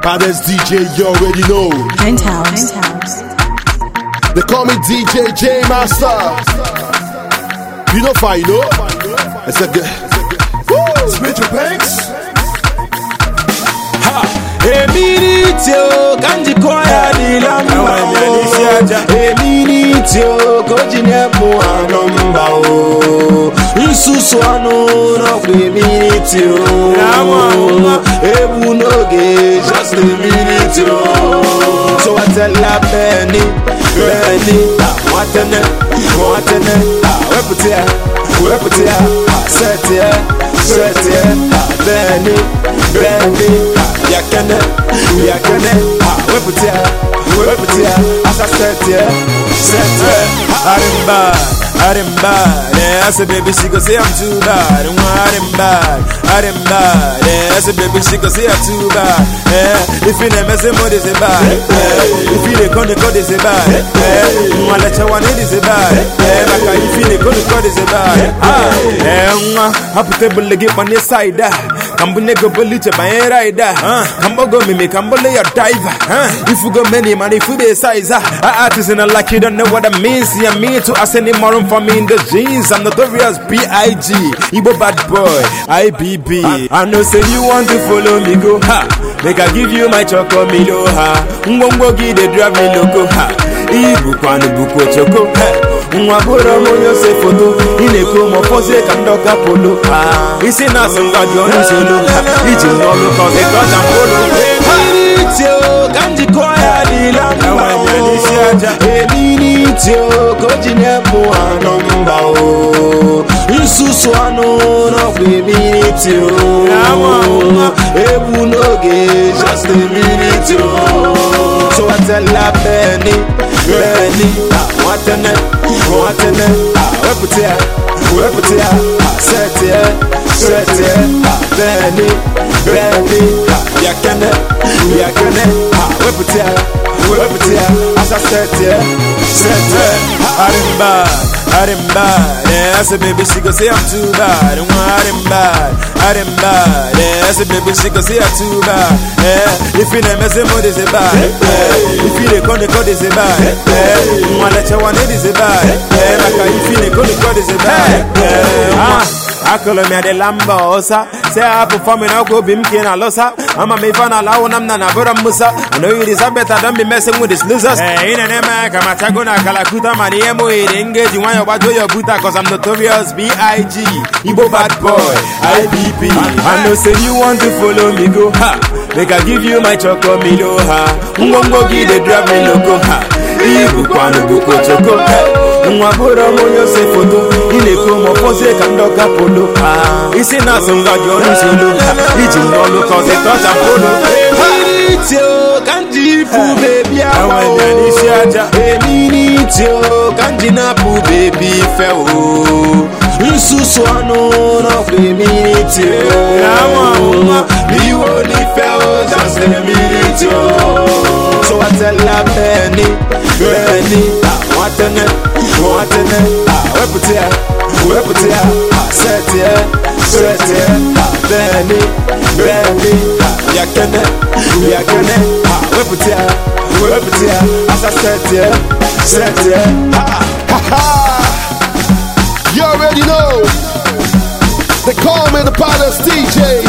Baddest DJ, you already know. Penthouse. They call me DJ J Master. You know fine, you know? I said, Smith your Banks. Eminitio kanji koya dilamba Eminitio kojine muanomba Nsusu no eminitio Ebu noge just eminitio So I tell la Benny Watene Weputia Setia Benny Yakene Weputia Asa Setia Arimba, yeah, I said baby she go say I'm too bad. Arimba, yeah, I said baby she go say I'm too bad. Yeah, if you never say more is a bad. If you come the code is a bad. Yeah, one let you one is a bad. Yeah, like if you come the code is a bad. I put table to get on this side. Kambune go bullet my rider. Kambogo me kambole your diver. If you go many money for the size. Artists in a like you don't know what I mean. See me to ask any more for me in the jeans. I'm notorious B.I.G. Igbo bad boy IBB. I know say you want to follow me go ha. Make I give you my choco milo ha. Ngongo gi de drive me loco ha. Ibu kwanu buko choco ha. Mwabura moyo se photo. Ine komo pose kandoka polo ha. Isi na songa joni solo ha. Iji nolo cause cause I'm polo. Kanji koya dilamba Eminitio kojine muanomba Nsusu no eminitio Ebu noge just eminitio So I tell la Benny Watene Weputia Setia Benny Yakene Weputia Asa Setia Arimba, yeah, I said baby she go say I'm too bad. Arimba, yeah, I said baby she go say I'm too bad. Yeah, if you never say more is a bad. If you come the code is a bad. Yeah, one let you one is a bad. Yeah, like if you come the code is a bad. I call me the Lambosa. Say I performing, I'll go bimkin a losa. I'm a me fan alone, I'm not a Bora Musa. I know you deserve better than be messing with these losers. Hey, in an America, Matagona, Kalakuta, Maniemo, engage you want your your buta, cause I'm notorious B.I.G. Igbo bad boy, IBP. I know say you want to follow me, go ha. Make I give you my choco milo ha. Ngongo gi de drive me loco ha. Ibu kwanu buko choco ha. Mwabura moyo se photo. Ine komo pose kandoka polo ha. Isi na songa joni solo ha. Iji nolo cause cause I'm polo. Eminitio kanji fu baby awa Eminitio kanji na fu baby fe o Nsusu no eminitio You only fell just eminitio So I tell la Benny Watene Weputia Setia Benny Yakene Weputia Asa Setia You already know. They call me the baddest DJ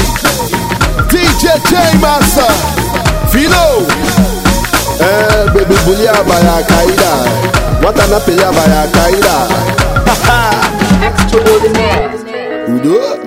J Master. Filo. Baby bulia baya kaida. Watana peya baya kaida. Extraordinaire. Udo.